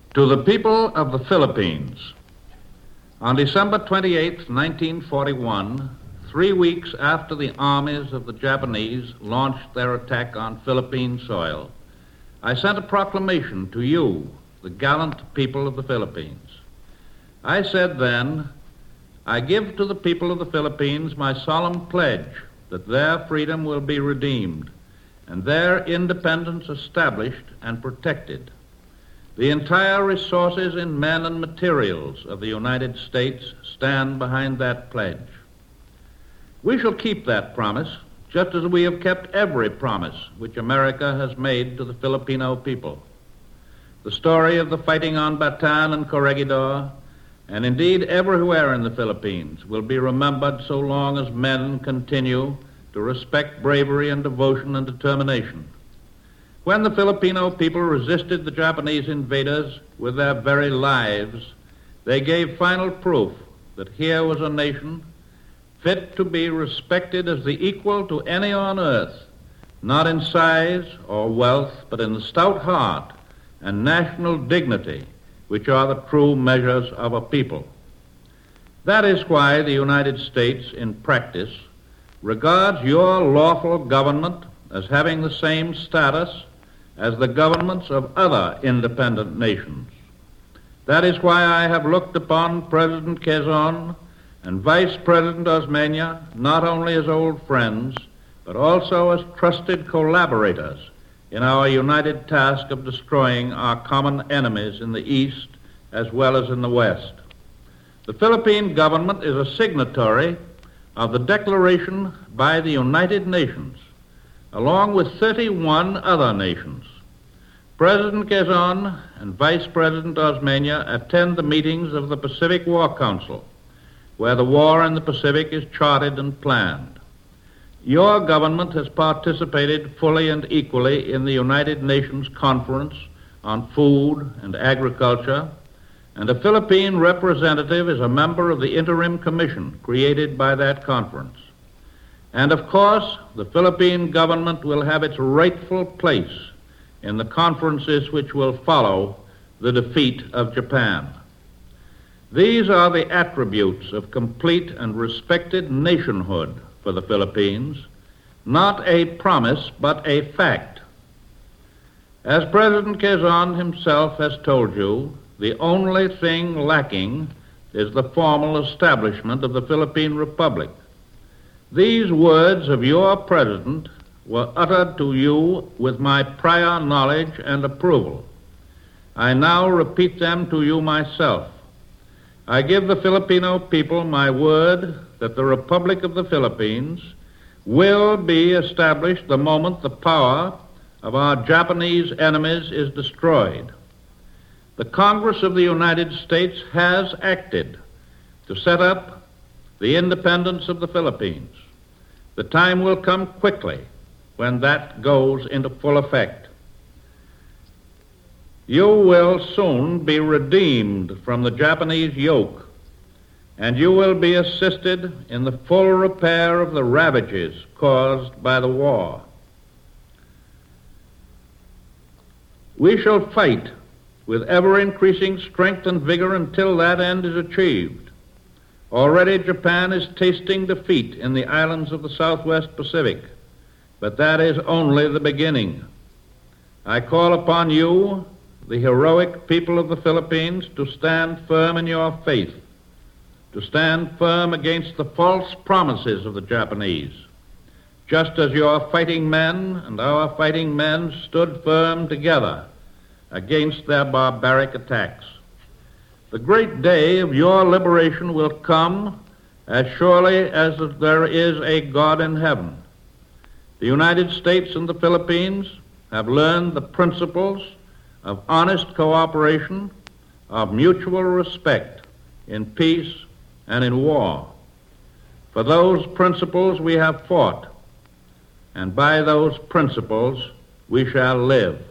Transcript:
To the people of the Philippines, on December 28, 1941, 3 weeks after the armies of the Japanese launched their attack on Philippine soil, I sent a proclamation to you, the gallant people of the Philippines. I said then, I give to the people of the Philippines my solemn pledge that their freedom will be redeemed and their independence established and protected. The entire resources in men and materials of the United States stand behind that pledge. We shall keep that promise, just as we have kept every promise which America has made to the Filipino people. The story of the fighting on Bataan and Corregidor, and indeed everywhere in the Philippines, will be remembered so long as men continue to respect bravery and devotion and determination. When the Filipino people resisted the Japanese invaders with their very lives, they gave final proof that here was a nation fit to be respected as the equal to any on earth, not in size or wealth, but in the stout heart and national dignity, which are the true measures of a people. That is why the United States, in practice, regards your lawful government as having the same status as the governments of other independent nations. That is why I have looked upon President Quezon and Vice President Osmeña not only as old friends, but also as trusted collaborators in our united task of destroying our common enemies in the East as well as in the West. The Philippine government is a signatory of the declaration by the United Nations, along with 31 other nations. President Quezon and Vice President Osmeña attend the meetings of the Pacific War Council, where the war in the Pacific is charted and planned. Your government has participated fully and equally in the United Nations Conference on Food and Agriculture, and a Philippine representative is a member of the Interim Commission created by that conference. And of course, the Philippine government will have its rightful place in the conferences which will follow the defeat of Japan. These are the attributes of complete and respected nationhood for the Philippines, not a promise, but a fact. As President Quezon himself has told you, the only thing lacking is the formal establishment of the Philippine Republic. These words of your president were uttered to you with my prior knowledge and approval. I now repeat them to you myself. I give the Filipino people my word that the Republic of the Philippines will be established the moment the power of our Japanese enemies is destroyed. The Congress of the United States has acted to set up the independence of the Philippines. The time will come quickly when that goes into full effect. You will soon be redeemed from the Japanese yoke, and you will be assisted in the full repair of the ravages caused by the war. We shall fight with ever-increasing strength and vigor until that end is achieved. Already Japan is tasting defeat in the islands of the Southwest Pacific, but that is only the beginning. I call upon you, the heroic people of the Philippines, to stand firm in your faith, to stand firm against the false promises of the Japanese, just as your fighting men and our fighting men stood firm together against their barbaric attacks. The great day of your liberation will come as surely as there is a God in heaven. The United States and the Philippines have learned the principles of honest cooperation, of mutual respect in peace and in war. For those principles we have fought, and by those principles we shall live.